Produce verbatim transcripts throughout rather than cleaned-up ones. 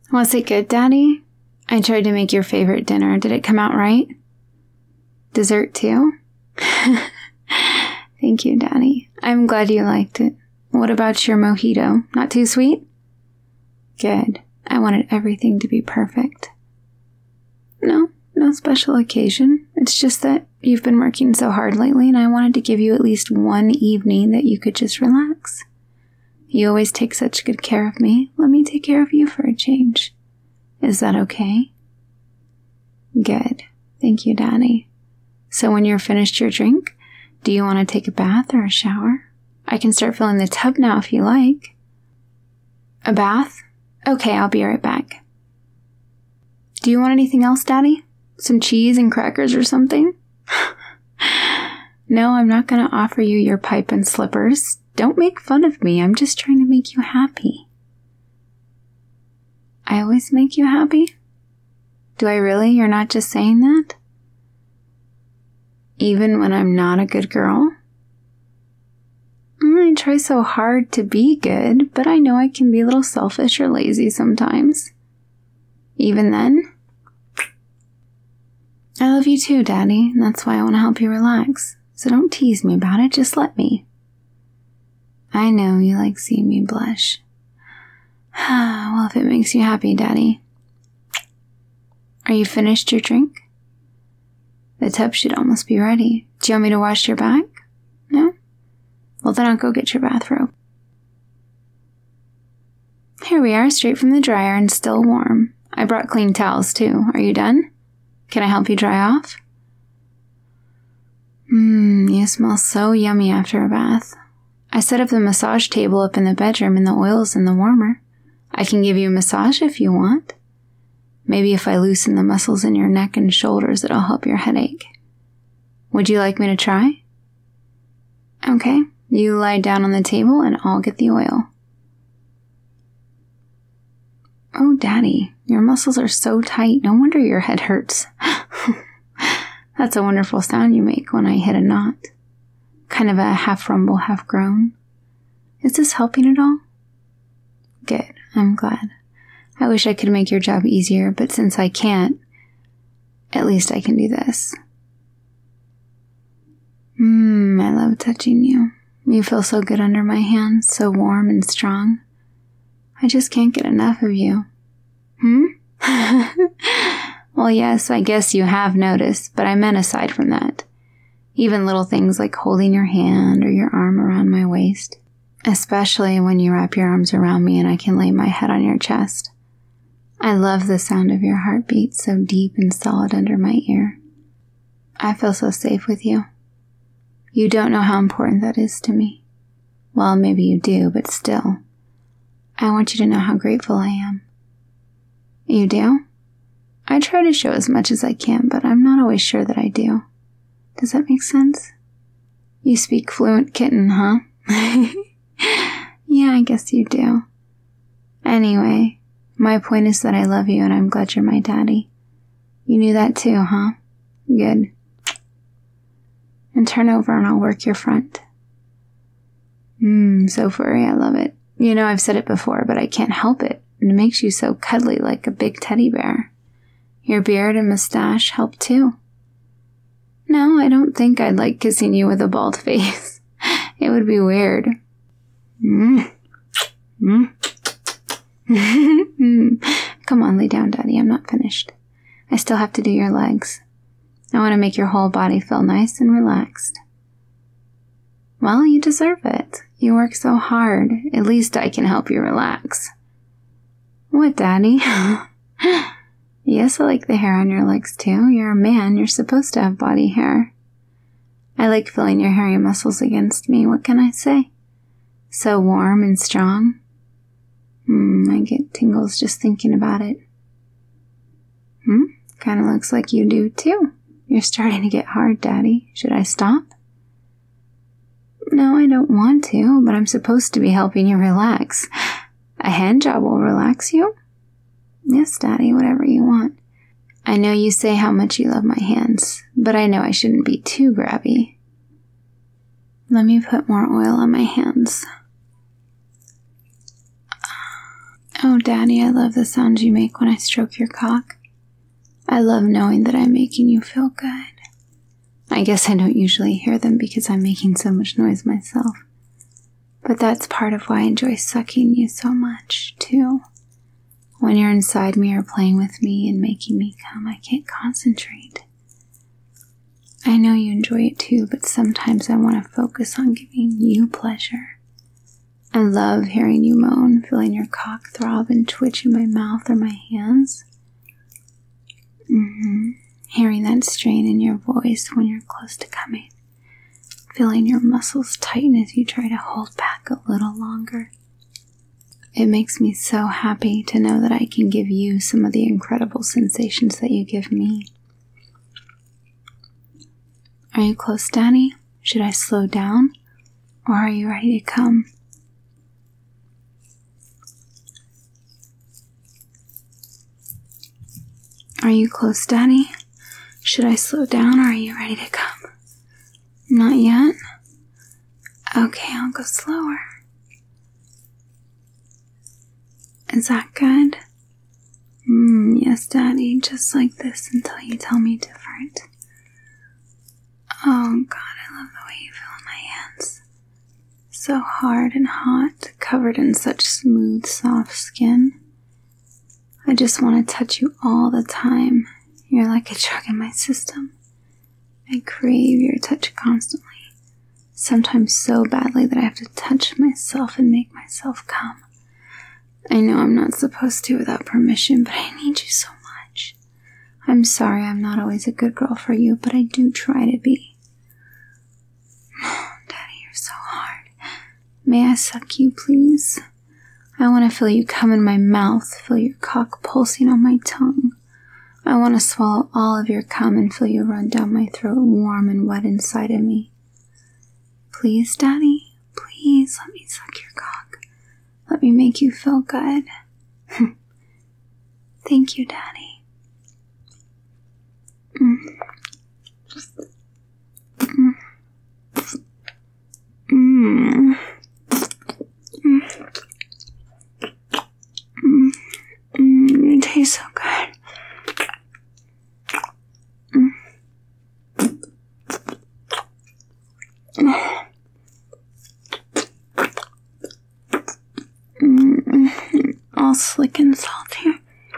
Was it good, Daddy? I tried to make your favorite dinner. Did it come out right? Dessert too? Thank you, Daddy. I'm glad you liked it. What about your mojito? Not too sweet? Good. I wanted everything to be perfect. No, no special occasion. It's just that you've been working so hard lately, and I wanted to give you at least one evening that you could just relax. You always take such good care of me. Let me take care of you for a change. Is that okay? Good. Thank you, Daddy. So when you're finished your drink, do you want to take a bath or a shower? I can start filling the tub now if you like. A bath? Okay, I'll be right back. Do you want anything else, Daddy? Some cheese and crackers or something? No, I'm not going to offer you your pipe and slippers. Don't make fun of me. I'm just trying to make you happy. I always make you happy? Do I really? You're not just saying that? Even when I'm not a good girl? I try so hard to be good, but I know I can be a little selfish or lazy sometimes. Even then? I love you too, Daddy, and that's why I want to help you relax. So don't tease me about it, just let me. I know you like seeing me blush. Well, if it makes you happy, Daddy. Are you finished your drink? The tub should almost be ready. Do you want me to wash your back? No? Well, then I'll go get your bathrobe. Here we are, straight from the dryer and still warm. I brought clean towels, too. Are you done? Can I help you dry off? Mmm, you smell so yummy after a bath. I set up the massage table up in the bedroom and the oil's in the warmer. I can give you a massage if you want. Maybe if I loosen the muscles in your neck and shoulders, it'll help your headache. Would you like me to try? Okay, you lie down on the table and I'll get the oil. Oh, Daddy, your muscles are so tight. No wonder your head hurts. That's a wonderful sound you make when I hit a knot. Kind of a half rumble, half groan. Is this helping at all? Good, I'm glad. I wish I could make your job easier, but since I can't, at least I can do this. Mmm, I love touching you. You feel so good under my hands, so warm and strong. I just can't get enough of you. Hmm? Well, yes, I guess you have noticed, but I meant aside from that. Even little things like holding your hand or your arm around my waist. Especially when you wrap your arms around me and I can lay my head on your chest. I love the sound of your heartbeat so deep and solid under my ear. I feel so safe with you. You don't know how important that is to me. Well, maybe you do, but still. I want you to know how grateful I am. You do? I try to show as much as I can, but I'm not always sure that I do. Does that make sense? You speak fluent kitten, huh? Yeah, I guess you do. Anyway, my point is that I love you and I'm glad you're my daddy. You knew that too, huh? Good. And turn over and I'll work your front. Mmm, so furry, I love it. You know, I've said it before, but I can't help it. And it makes you so cuddly like a big teddy bear. Your beard and mustache help too. No, I don't think I'd like kissing you with a bald face. It would be weird. Mm. Mm. Come on, lay down, Daddy. I'm not finished. I still have to do your legs. I want to make your whole body feel nice and relaxed. Well, you deserve it. You work so hard. At least I can help you relax. What, Daddy? Yes, I like the hair on your legs too. You're a man. You're supposed to have body hair. I like feeling your hairy muscles against me. What can I say? So warm and strong. Hmm, I get tingles just thinking about it. Hmm, kind of looks like you do too. You're starting to get hard, Daddy. Should I stop? No, I don't want to, but I'm supposed to be helping you relax. A hand job will relax you? Yes, Daddy, whatever you want. I know you say how much you love my hands, but I know I shouldn't be too grabby. Let me put more oil on my hands. Oh, Daddy, I love the sounds you make when I stroke your cock. I love knowing that I'm making you feel good. I guess I don't usually hear them because I'm making so much noise myself. But that's part of why I enjoy sucking you so much, too. When you're inside me or playing with me and making me come, I can't concentrate. I know you enjoy it too, but sometimes I want to focus on giving you pleasure. I love hearing you moan, feeling your cock throb and twitch in my mouth or my hands. Mm-hmm. Hearing that strain in your voice when you're close to coming. Feeling your muscles tighten as you try to hold back a little longer. It makes me so happy to know that I can give you some of the incredible sensations that you give me. Are you close, Daddy? Should I slow down? Or are you ready to come? Are you close, Daddy? Should I slow down or are you ready to come? Not yet? Okay, I'll go slower. Is that good? Mmm, yes, Daddy, just like this until you tell me different. Oh, God, I love the way you feel in my hands. So hard and hot, covered in such smooth, soft skin. I just want to touch you all the time. You're like a drug in my system. I crave your touch constantly. Sometimes so badly that I have to touch myself and make myself come. I know I'm not supposed to without permission, but I need you so much. I'm sorry I'm not always a good girl for you, but I do try to be. Daddy, you're so hard. May I suck you, please? I want to feel you come in my mouth, feel your cock pulsing on my tongue. I want to swallow all of your cum and feel you run down my throat warm and wet inside of me. Please, Daddy, please let me suck your cock. Let me make you feel good. Thank you, Daddy. Mm. Mm. Mm. Mm. Mm. Mm. It tastes so good. Mm. Mm. Mm. All slick and salty.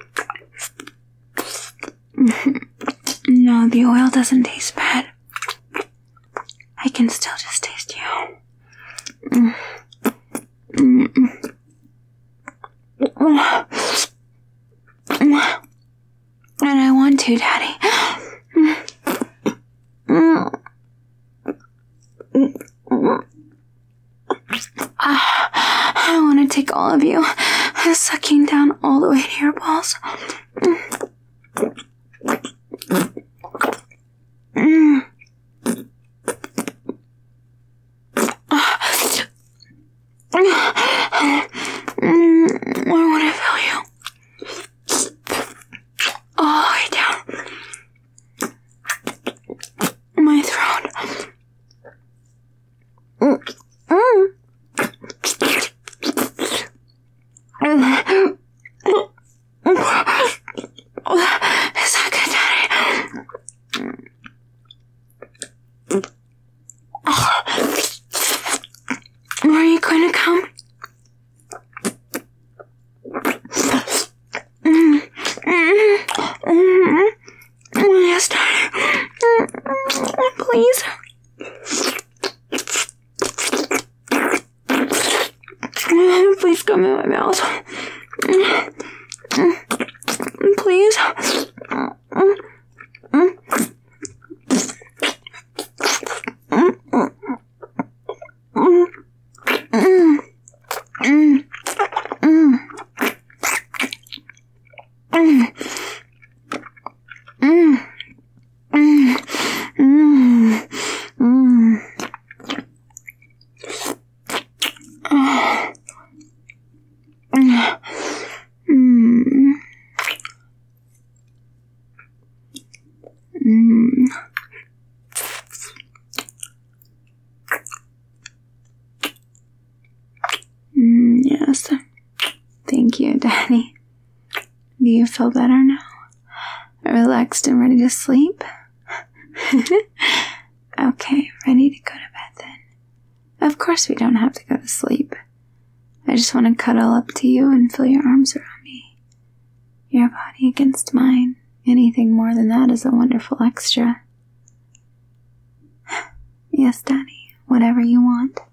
Mm. No, the oil doesn't taste bad. I can still just taste you. Mm. Mm. And I want to, Daddy. I want to take all of you, sucking down all the way to your balls. I want to feel you all the way down my throat. Mm. Is that good, Daddy? Are you going to come? Mm. Mm. Mm. Yes, Daddy. Please. Please come in my mouth. Please. Yes. Thank you, Dad. Do you feel better now? Relaxed and ready to sleep? Okay, ready to go to bed then. Of course we don't have to go to sleep. I just want to cuddle up to you and feel your arms around me. Your body against mine. Anything more than that is a wonderful extra. Yes, Daddy, whatever you want.